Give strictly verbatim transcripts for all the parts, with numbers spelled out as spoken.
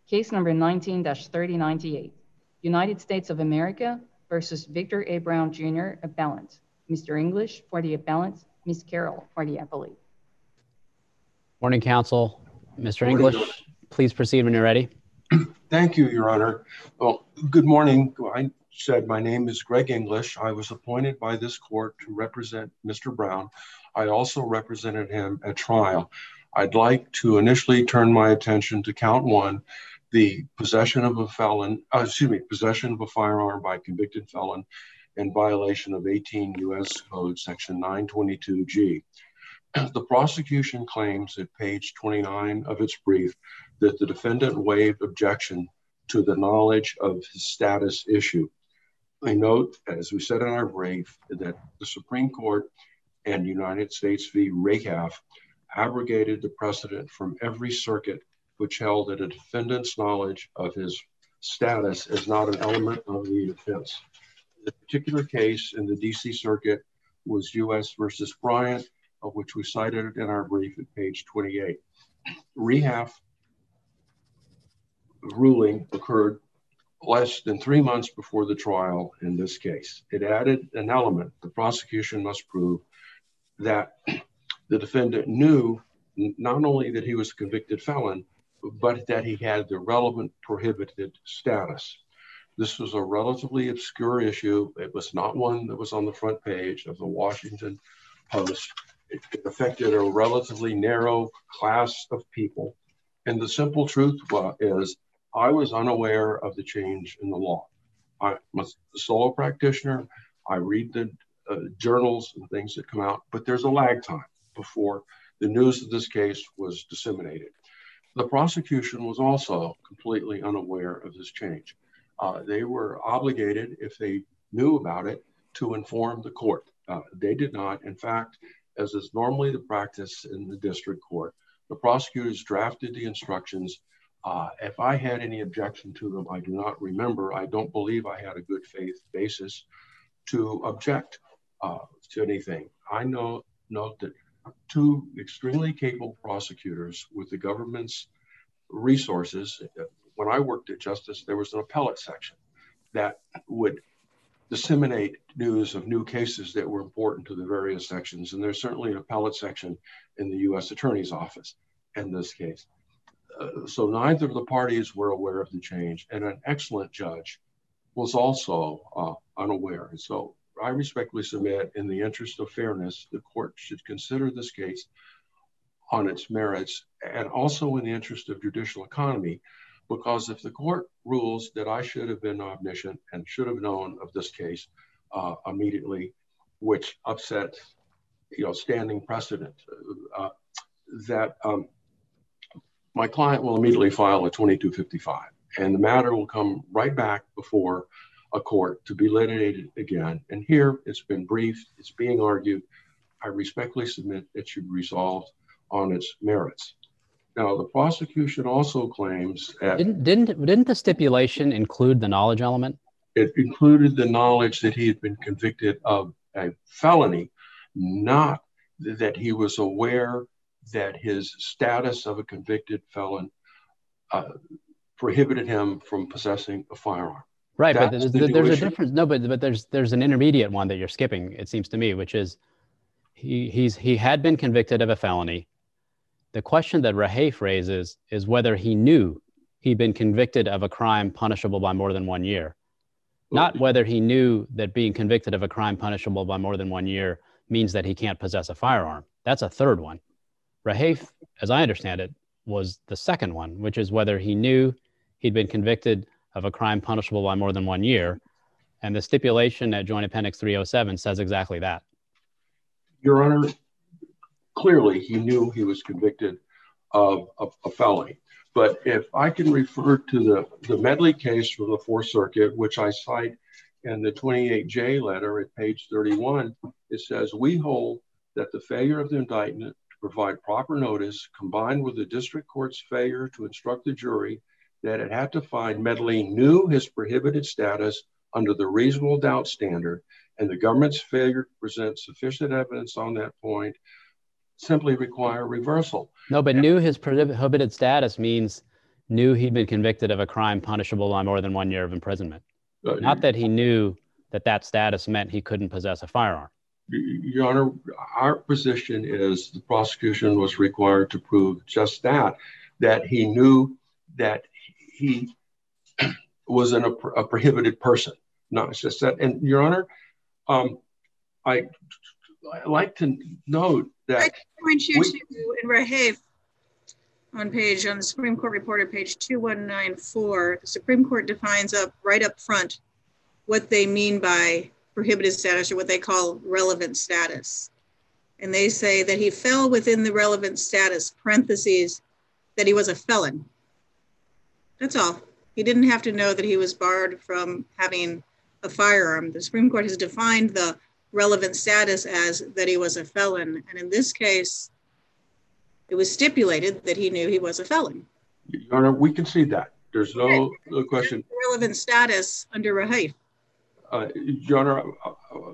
Case number nineteen dash thirty ninety-eight, United States of America versus Victor A. Brown, Junior, appellant. Mister English for the appellant, Miz Carroll for the appellate. Morning, counsel. Mister English, please proceed when you're ready. Thank you, Your Honor. Well, good morning. I said my name is Greg English. I was appointed by this court to represent Mister Brown. I also represented him at trial. I'd like to initially turn my attention to count one, the possession of a felon, uh, excuse me, possession of a firearm by a convicted felon in violation of eighteen U S Code Section nine twenty-two G. The prosecution claims at page twenty-nine of its brief that the defendant waived objection to the knowledge of his status issue. I note, as we said in our brief, that the Supreme Court and United States v. Rakoff abrogated the precedent from every circuit which held that a defendant's knowledge of his status is not an element of the offense. The particular case in the D C Circuit was U S versus Bryant, of which we cited in our brief at page twenty-eight. Rakoff ruling occurred less than three months before the trial in this case. It added an element. The prosecution must prove that the defendant knew not only that he was a convicted felon, but that he had the relevant prohibited status. This was a relatively obscure issue. It was not one that was on the front page of the Washington Post. It affected a relatively narrow class of people. And the simple truth is, I was unaware of the change in the law. I'm a solo practitioner. I read the uh, journals and things that come out, but there's a lag time before the news of this case was disseminated. The prosecution was also completely unaware of this change. Uh, they were obligated, if they knew about it, to inform the court. Uh, they did not. In fact, as is normally the practice in the district court, the prosecutors drafted the instructions. Uh, if I had any objection to them, I do not remember. I don't believe I had a good faith basis to object uh, to anything. I know note that two extremely capable prosecutors with the government's resources. When I worked at Justice, there was an appellate section that would disseminate news of new cases that were important to the various sections. And there's certainly an appellate section in the U S Attorney's Office in this case. Uh, so neither of the parties were aware of the change, and an excellent judge was also uh, unaware. And so I respectfully submit, in the interest of fairness, the court should consider this case on its merits, and also in the interest of judicial economy, because if the court rules that I should have been omniscient and should have known of this case uh, immediately, which upset, you know, standing precedent, uh, that um, my client will immediately file a twenty-two fifty-five, and the matter will come right back before a court to be litigated again. And here it's been briefed, it's being argued. I respectfully submit it should be resolved on its merits. Now, the prosecution also claims that didn't didn't didn't the stipulation include the knowledge element? It included the knowledge that he had been convicted of a felony, not that he was aware that his status of a convicted felon uh, prohibited him from possessing a firearm. Right, That's but there's, the there's a difference. No, but but there's there's an intermediate one that you're skipping, it seems to me, which is he he's he had been convicted of a felony. The question that Rahafe raises is whether he knew he'd been convicted of a crime punishable by more than one year, not whether he knew that being convicted of a crime punishable by more than one year means that he can't possess a firearm. That's a third one. Rahafe, as I understand it, was the second one, which is whether he knew he'd been convicted of a crime punishable by more than one year. And the stipulation at Joint Appendix three oh seven says exactly that. Your Honor, clearly he knew he was convicted of a, a felony. But if I can refer to the, the Medley case from the Fourth Circuit, which I cite in the twenty-eight J letter at page thirty-one, it says, we hold that the failure of the indictment to provide proper notice, combined with the district court's failure to instruct the jury that it had to find Medley knew his prohibited status under the reasonable doubt standard, and the government's failure to present sufficient evidence on that point simply require reversal. No, but knew his prohibited status means knew he'd been convicted of a crime punishable by more than one year of imprisonment. Uh, Not that he knew that that status meant he couldn't possess a firearm. Your Honor, our position is the prosecution was required to prove just that, that he knew that he was an, a prohibited person, not just that. And Your Honor, um, I, I like to note that I point you we, to in Rahafe on page on the Supreme Court report page two one nine four. The Supreme Court defines up right up front what they mean by prohibited status, or what they call relevant status. And they say that he fell within the relevant status, parentheses, that he was a felon. That's all. He didn't have to know that he was barred from having a firearm. The Supreme Court has defined the relevant status as that he was a felon. And in this case, it was stipulated that he knew he was a felon. Your Honor, we can see that. There's no, no question. Relevant status under Rahafe. Uh, Your Honor, uh,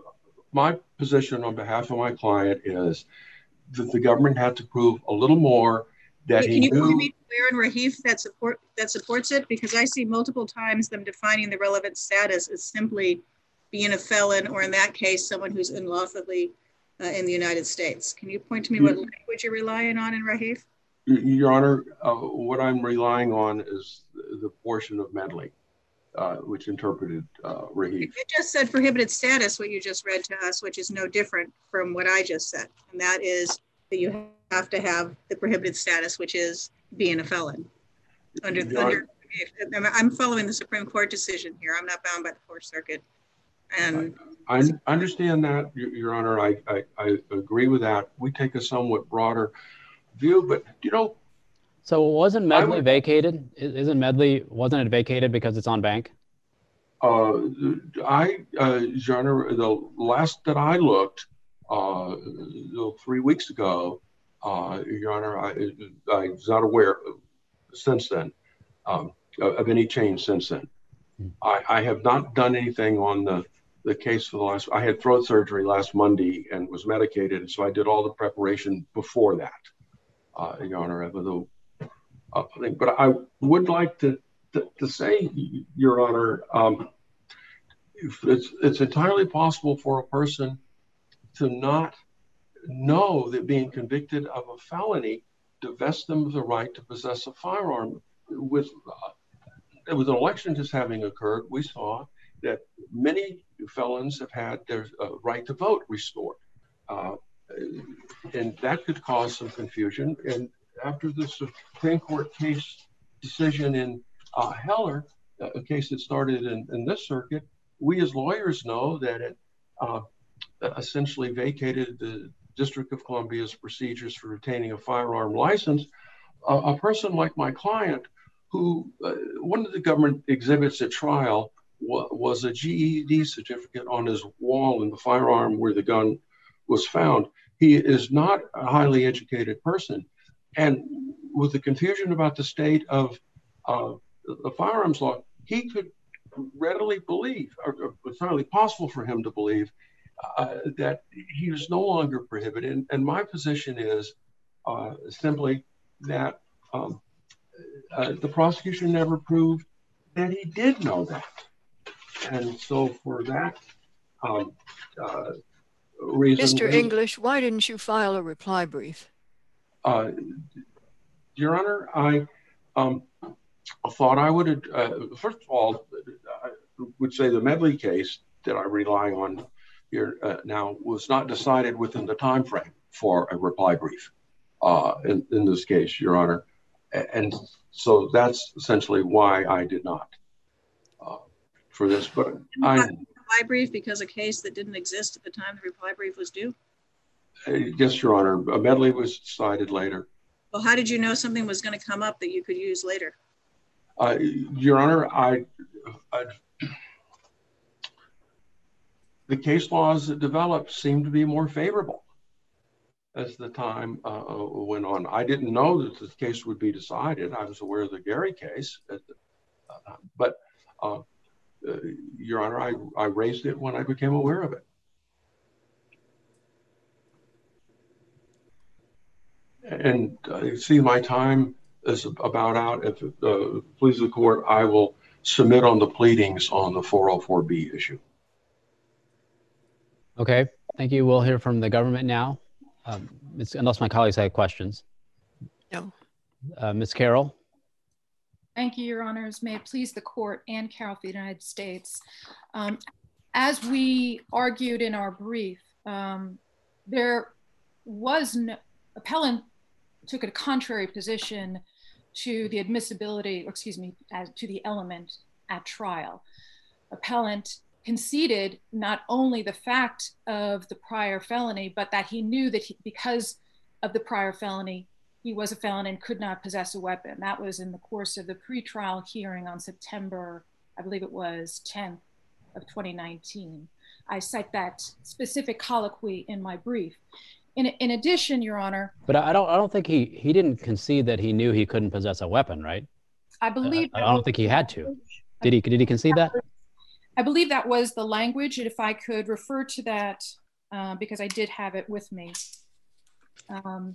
my position on behalf of my client is that the government had to prove a little more that Can he you knew. Point me where in Rahafe that support that supports it? Because I see multiple times them defining the relevant status as simply being a felon, or in that case, someone who's unlawfully uh, in the United States. Can you point to me what language you're relying on in Rahafe? Your Honor, uh, what I'm relying on is the portion of Medley. Uh, which interpreted uh, Rahafe. It just said prohibited status, what you just read to us, which is no different from what I just said. And that is that you have to have the prohibited status, which is being a felon. Under, under I'm following the Supreme Court decision here. I'm not bound by the Fourth Circuit. And I, I understand that, Your Honor. I, I, I agree with that. We take a somewhat broader view, but you know, So wasn't Medley would, vacated? Isn't Medley, wasn't it vacated because it's on bank? Uh, I, uh, Your Honor, the last that I looked, uh, three weeks ago, uh, Your Honor, I, I was not aware since then um, of any change since then. Hmm. I, I have not done anything on the, the case for the last, I had throat surgery last Monday and was medicated. So I did all the preparation before that, uh, Your Honor, although Uh, but I would like to, to, to say, Your Honor, um, it's, it's entirely possible for a person to not know that being convicted of a felony divests them of the right to possess a firearm. With, uh, with an election just having occurred, we saw that many felons have had their uh, right to vote restored. Uh, and that could cause some confusion. And after the Supreme Court case decision in uh, Heller, a case that started in, in this circuit, we as lawyers know that it uh, essentially vacated the District of Columbia's procedures for retaining a firearm license. Uh, a person like my client, who uh, one of the government exhibits at trial wa was a G E D certificate on his wall in the firearm where the gun was found. He is not a highly educated person. And with the confusion about the state of uh, the firearms law, he could readily believe, or, or it's hardly possible for him to believe, uh, that he was no longer prohibited. And, and my position is uh, simply that um, uh, the prosecution never proved that he did know that. And so for that um, uh, reason— Mister English, why didn't you file a reply brief? Uh, Your Honor, I um, thought I would, uh, first of all, I would say the Medley case that I rely on here uh, now was not decided within the time frame for a reply brief uh, in, in this case, Your Honor. And so that's essentially why I did not uh, for this. But I reply brief because a case that didn't exist at the time the reply brief was due? Uh, yes, Your Honor. A Medley was decided later. Well, how did you know something was going to come up that you could use later? Uh, Your Honor, I, I, the case laws that developed seemed to be more favorable as the time uh, went on. I didn't know that the case would be decided. I was aware of the Gary case, uh, but uh, uh, Your Honor, I, I raised it when I became aware of it. And I uh, see my time is about out. If it uh, pleases the court, I will submit on the pleadings on the four oh four B issue. Okay, thank you. We'll hear from the government now, um, unless my colleagues have questions. No. Uh, Miz Carroll. Thank you, Your Honors. May it please the court and Carroll for the United States. Um, as we argued in our brief, um, there was no, appellant took a contrary position to the admissibility, or excuse me, as, to the element at trial. Appellant conceded not only the fact of the prior felony, but that he knew that he, because of the prior felony, he was a felon and could not possess a weapon. That was in the course of the pretrial hearing on September, I believe it was tenth of twenty nineteen. I cite that specific colloquy in my brief. In, in addition, Your Honor. But I don't, I don't think he, he didn't concede that he knew he couldn't possess a weapon, right? I believe. I, I don't think he had to. Did he, did he concede that? I believe that was the language. And if I could refer to that, uh, because I did have it with me. Um,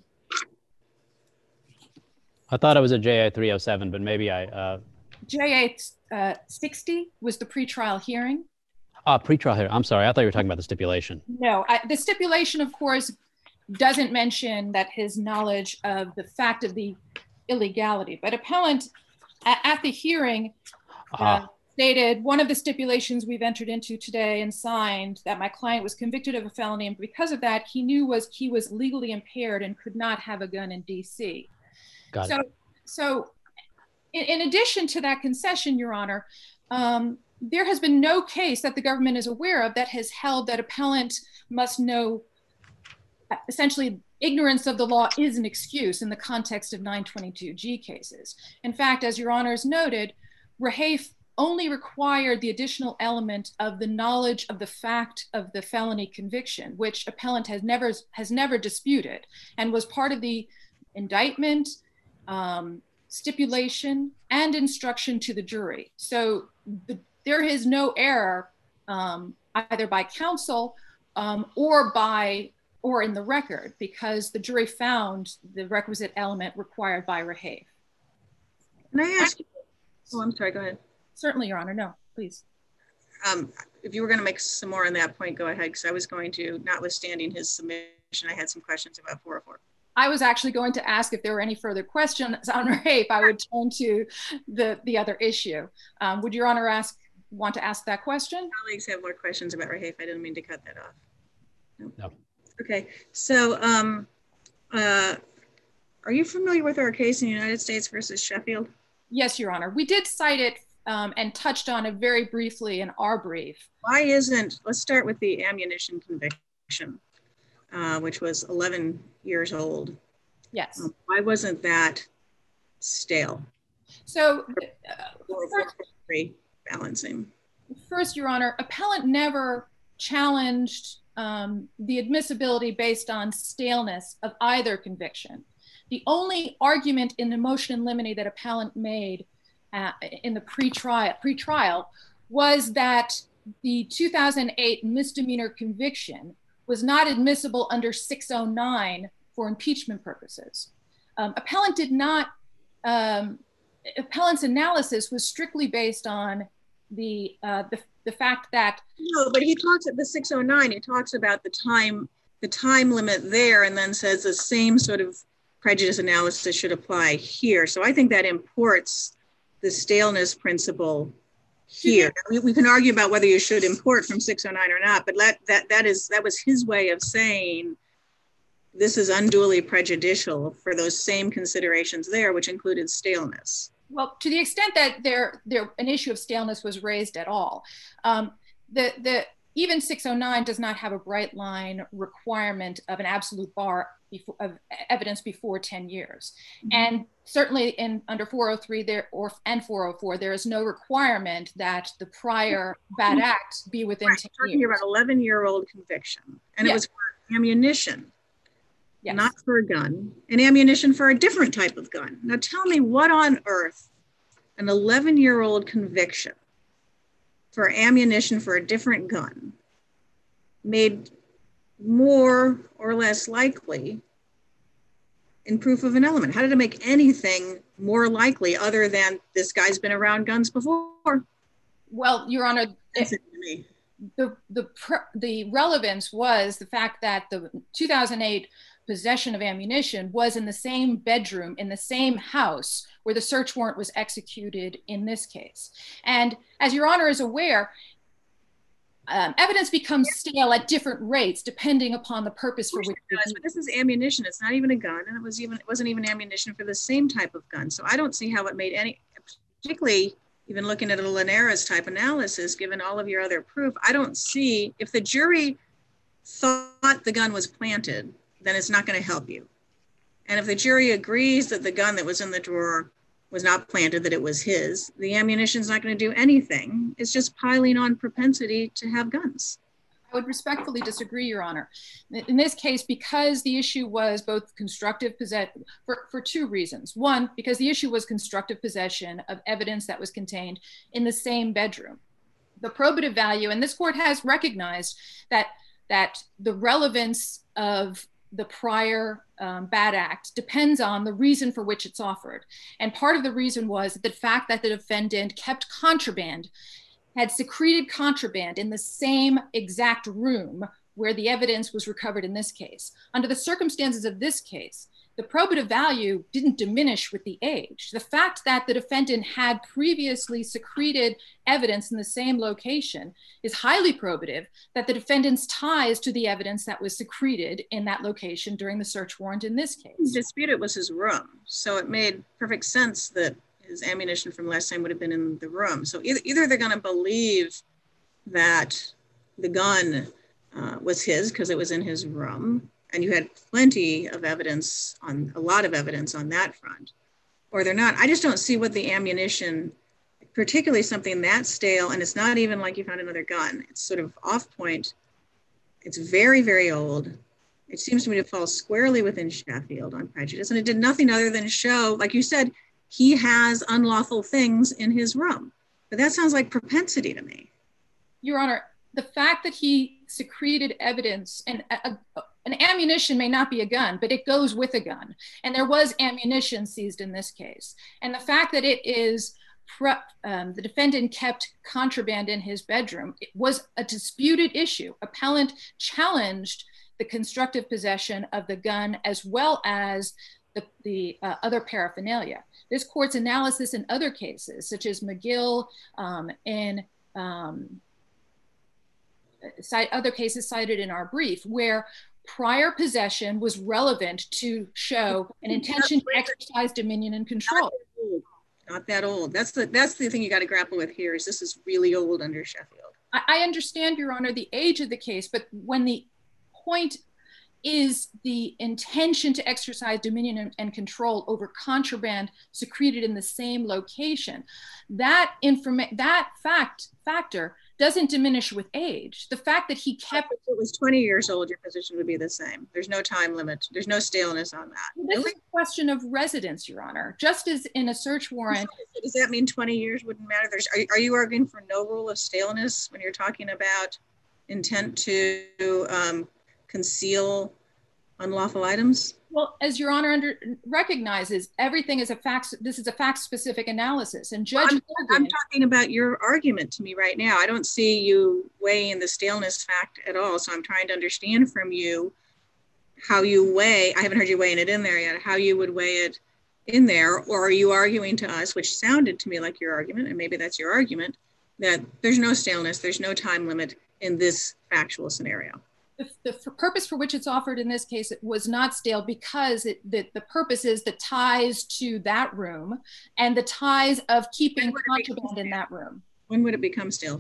I thought it was a J A three oh seven, but maybe I... Uh... J A uh, sixty was the pretrial hearing. Ah, pretrial hearing. I'm sorry. I thought you were talking about the stipulation. No, I, the stipulation, of course, doesn't mention that his knowledge of the fact of the illegality. But appellant at, at the hearing uh, ah. stated, one of the stipulations we've entered into today and signed that my client was convicted of a felony, and because of that, he knew was he was legally impaired and could not have a gun in D C. Got so, it. so in, in addition to that concession, Your Honor, um, there has been no case that the government is aware of that has held that appellant must know, essentially, ignorance of the law is an excuse in the context of nine twenty-two G cases. In fact, as Your Honors noted, Rahafe only required the additional element of the knowledge of the fact of the felony conviction, which appellant has never, has never disputed, and was part of the indictment, um, stipulation, and instruction to the jury. So the, there is no error um, either by counsel um, or by or in the record, because the jury found the requisite element required by Rahafe. Can I ask you? Oh, I'm sorry, go ahead. Certainly, Your Honor, no, please. Um, if you were gonna make some more on that point, go ahead, because I was going to, notwithstanding his submission, I had some questions about four oh four. I was actually going to ask if there were any further questions on Rahafe. I would turn to the, the other issue. Um, would Your Honor ask, want to ask that question? Colleagues have more questions about Rahafe. I didn't mean to cut that off. No. No. Okay, so um, uh, are you familiar with our case in the United States versus Sheffield? Yes, Your Honor. We did cite it um, and touched on it very briefly in our brief. Why isn't, let's start with the ammunition conviction, uh, which was eleven years old. Yes. Um, why wasn't that stale? So, uh, first, balancing. First, Your Honor, appellant never challenged um, the admissibility based on staleness of either conviction. The only argument in the motion in limine that appellant made uh, in the pre-trial pre-trial was that the two thousand eight misdemeanor conviction was not admissible under six oh nine for impeachment purposes. Um, appellant did not, um, appellant's analysis was strictly based on the, uh, the, the fact that- No, but he talks at the six oh nine, he talks about the time, the time limit there, and then says the same sort of prejudice analysis should apply here. So I think that imports the staleness principle here. We, we can argue about whether you should import from six oh nine or not, but that, that, that, is, that was his way of saying this is unduly prejudicial for those same considerations there, which included staleness. Well, to the extent that there, there an issue of staleness was raised at all, um, the, the, even six oh nine does not have a bright line requirement of an absolute bar before, of evidence before ten years. Mm-hmm. And certainly in under four oh three there or and four oh four, there is no requirement that the prior bad act be within right. ten We're talking years. About eleven year old conviction, and yes. It was for ammunition, yes. Not for a gun, and ammunition for a different type of gun. Now tell me what on earth an eleven year old conviction for ammunition for a different gun made more or less likely in proof of an element. How did it make anything more likely other than this guy's been around guns before? Well, Your Honor, That's it to me. the the the relevance was the fact that the two thousand eight possession of ammunition was in the same bedroom in the same house where the search warrant was executed in this case. And as Your Honor is aware, um, evidence becomes stale at different rates depending upon the purpose for which it does, but this is ammunition. It's not even a gun, and it was even it wasn't even ammunition for the same type of gun. So I don't see how it made any, particularly even looking at a Linares type analysis, given all of your other proof, I don't see, if the jury thought the gun was planted, then it's not going to help you. And if the jury agrees that the gun that was in the drawer was not planted, that it was his, the ammunition's not going to do anything. It's just piling on propensity to have guns. I would respectfully disagree, Your Honor. In this case, because the issue was both constructive possession, for, for two reasons. One, because the issue was constructive possession of evidence that was contained in the same bedroom. The probative value, and this court has recognized that, that the relevance of the prior um, bad act depends on the reason for which it's offered. And part of the reason was the fact that the defendant kept contraband, had secreted contraband in the same exact room where the evidence was recovered in this case. Under the circumstances of this case, the probative value didn't diminish with the age. The fact that the defendant had previously secreted evidence in the same location is highly probative that the defendant's ties to the evidence that was secreted in that location during the search warrant in this case. The dispute, it was his room. So it made perfect sense that his ammunition from last time would have been in the room. So either, either they're going to believe that the gun uh, was his because it was in his room, and you had plenty of evidence on, a lot of evidence on that front, or they're not. I just don't see what the ammunition, particularly something that stale, and it's not even like you found another gun. It's sort of off point. It's very, very old. It seems to me to fall squarely within Sheffield on prejudice, and it did nothing other than show, like you said, he has unlawful things in his room. But that sounds like propensity to me. Your Honor, the fact that he secreted evidence, and a, a, an ammunition may not be a gun, but it goes with a gun. And there was ammunition seized in this case. And the fact that it is, um, the defendant kept contraband in his bedroom, it was a disputed issue. Appellant challenged the constructive possession of the gun as well as the, the uh, other paraphernalia. This court's analysis in other cases, such as McGill um, and um, cite other cases cited in our brief, where prior possession was relevant to show an intention to exercise dominion and control. Not that old. That's the that's the thing you got to grapple with here. Is this is really old under Sheffield? I, I understand, Your Honor, the age of the case, but when the point is the intention to exercise dominion and, and control over contraband secreted in the same location, that informa- that fact factor doesn't diminish with age. The fact that he kept— If it was twenty years old, your position would be the same. There's no time limit. There's no staleness on that. Well, this really? is a question of residence, Your Honor. Just as in a search warrant— Does that mean twenty years wouldn't matter? There's, are, are you arguing for no rule of staleness when you're talking about intent to um, conceal unlawful items? Well, as Your Honor under, recognizes, everything is a fact. This is a fact-specific analysis, and Judge I'm, Morgan, I'm talking about your argument to me right now. I don't see you weighing the staleness fact at all. So I'm trying to understand from you how you weigh. I haven't heard you weighing it in there yet. How you would weigh it in there, or are you arguing to us, which sounded to me like your argument, and maybe that's your argument, that there's no staleness, there's no time limit in this factual scenario? The, the purpose for which it's offered in this case, it was not stale because it, the, the purpose is the ties to that room and the ties of keeping contraband in that room. When would it become stale?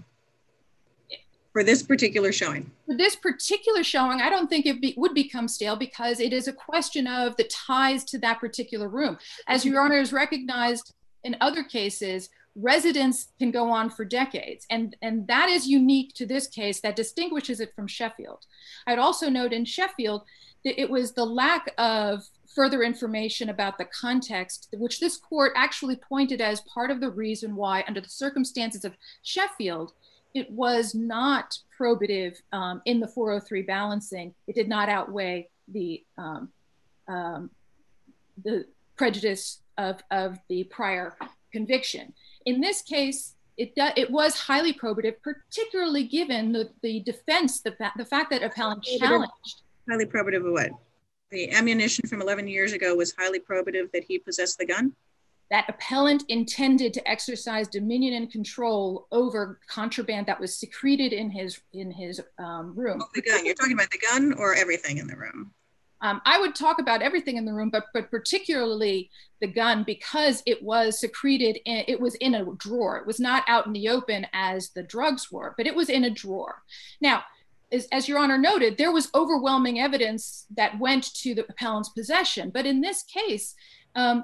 For this particular showing? For this particular showing, I don't think it be, would become stale because it is a question of the ties to that particular room. As Your Honor has recognized in other cases, residence can go on for decades, and, and that is unique to this case that distinguishes it from Sheffield. I'd also note in Sheffield that it was the lack of further information about the context, which this court actually pointed as part of the reason why, under the circumstances of Sheffield, it was not probative um, in the four oh three balancing. It did not outweigh the, um, um, the prejudice of, of the prior conviction. In this case, it, it was highly probative, particularly given the, the defense, the, the fact that appellant challenged. Highly probative of what? The ammunition from eleven years ago was highly probative that he possessed the gun? That appellant intended to exercise dominion and control over contraband that was secreted in his in his um, room. Oh, the gun. You're talking about the gun or everything in the room? Um, I would talk about everything in the room, but but particularly the gun, because it was secreted, in, it was in a drawer. It was not out in the open as the drugs were, but it was in a drawer. Now, as, as Your Honor noted, there was overwhelming evidence that went to the appellant's possession. But in this case, um,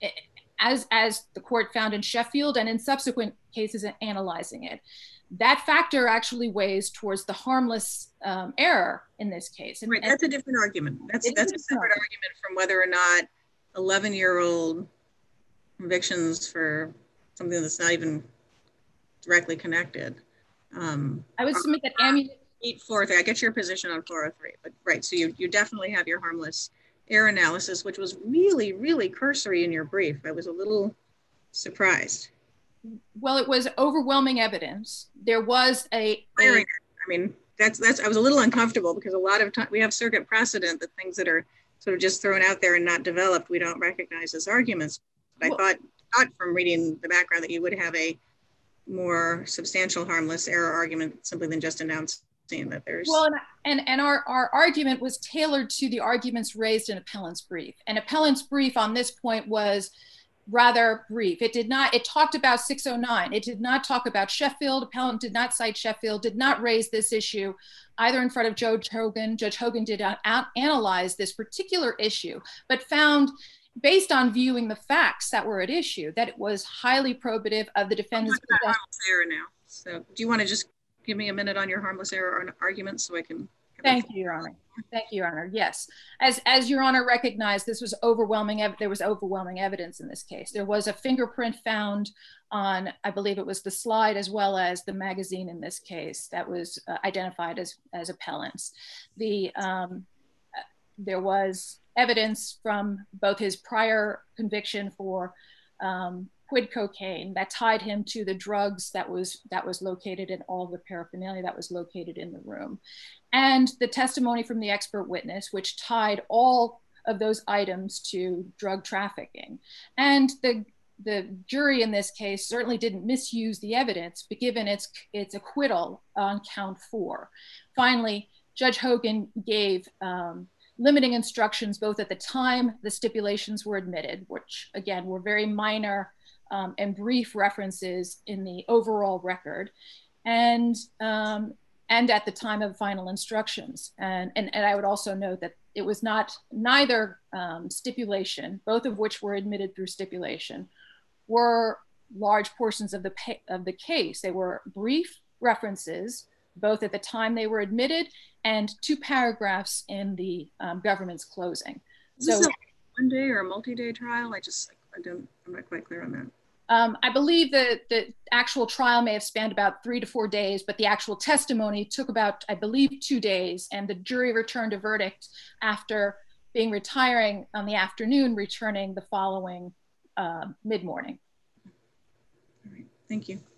as, as the court found in Sheffield and in subsequent cases analyzing it, that factor actually weighs towards the harmless um, error in this case. And, right, that's a different argument. That's that's a separate argument. argument from whether or not eleven-year-old convictions for something that's not even directly connected. Um, I would submit that ammunition. Eight four three. I get your position on four oh three, but right. So you you definitely have your harmless error analysis, which was really really cursory in your brief. I was a little surprised. Well, it was overwhelming evidence. There was a, a I mean, that's that's. I was a little uncomfortable because a lot of time we have circuit precedent that things that are sort of just thrown out there and not developed, we don't recognize as arguments. But well, I thought, thought from reading the background that you would have a more substantial harmless error argument simply than just announcing that there's. Well, and and our our argument was tailored to the arguments raised in appellant's brief. And appellant's brief on this point was rather brief. It did not, it talked about six oh nine. It did not talk about Sheffield. Appellant did not cite Sheffield, did not raise this issue either in front of Judge Hogan. Judge Hogan did not analyze this particular issue, but found, based on viewing the facts that were at issue, that it was highly probative of the defendant's possession. Harmless error now. So do you want to just give me a minute on your harmless error argument so I can? Thank you, Your Honor. Thank you, Your Honor. Yes, as as Your Honor recognized, this was overwhelming. There was overwhelming evidence in this case. There was a fingerprint found on, I believe it was the slide as well as the magazine in this case that was uh, identified as as appellant's. The um, there was evidence from both his prior conviction for um, quid cocaine that tied him to the drugs that was that was located in all the paraphernalia that was located in the room, and the testimony from the expert witness, which tied all of those items to drug trafficking. And the the jury in this case certainly didn't misuse the evidence, but given its its acquittal on count four. Finally, Judge Hogan gave um, limiting instructions both at the time the stipulations were admitted, which again were very minor Um, and brief references in the overall record, and um, and at the time of final instructions. And, and, and I would also note that it was not neither um, stipulation, both of which were admitted through stipulation, were large portions of the, of the case. They were brief references, both at the time they were admitted and two paragraphs in the um, government's closing. So, is this a one day or a multi-day trial? I just, I don't, I'm not quite clear on that. Um, I believe that the actual trial may have spanned about three to four days, but the actual testimony took about, I believe, two days, and the jury returned a verdict after being retiring on the afternoon, returning the following uh, mid-morning. All right, thank you.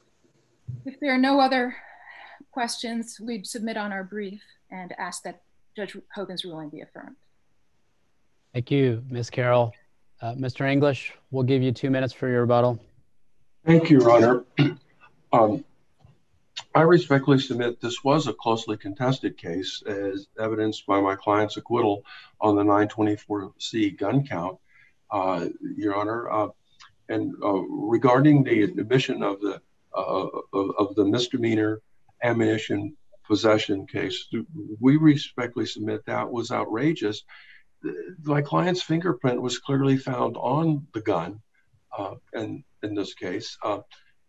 If there are no other questions, we'd submit on our brief and ask that Judge Hogan's ruling be affirmed. Thank you, Miz Carroll. Uh, Mister English, we'll give you two minutes for your rebuttal. Thank you, Your Honor. Um, I respectfully submit this was a closely contested case, as evidenced by my client's acquittal on the nine twenty-four C gun count, uh, Your Honor. Uh, and uh, regarding the admission of the uh, of, of the misdemeanor ammunition possession case, we respectfully submit that was outrageous. My client's fingerprint was clearly found on the gun, uh, and in this case, uh,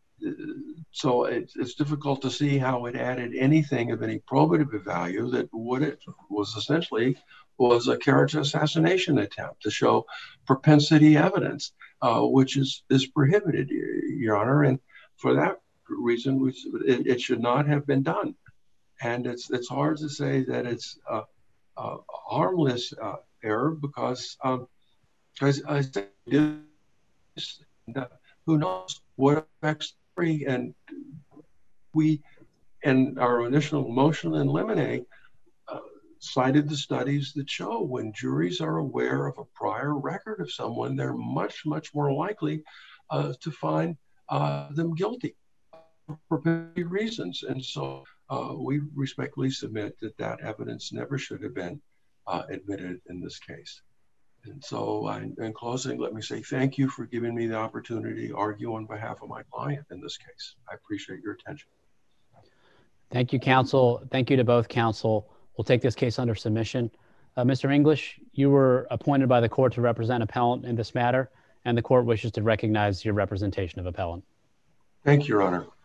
so it's, it's difficult to see how it added anything of any probative value that what it was essentially was a character assassination attempt to show propensity evidence, uh, which is is prohibited, Your Honor, and for that reason, we, it, it should not have been done. And it's it's hard to say that it's uh, uh, harmless. Uh, error because um, as I said, And, uh, who knows what affects the jury? And we, in our initial motion in limine, uh, cited the studies that show when juries are aware of a prior record of someone, they're much, much more likely uh, to find uh, them guilty for many reasons. And so uh, we respectfully submit that that evidence never should have been uh, admitted in this case. And so I, in closing, let me say thank you for giving me the opportunity to argue on behalf of my client in this case. I appreciate your attention. Thank you, counsel. Thank you to both counsel. We'll take this case under submission. Uh, Mister English, you were appointed by the court to represent appellant in this matter, and the court wishes to recognize your representation of appellant. Thank you, Your Honor.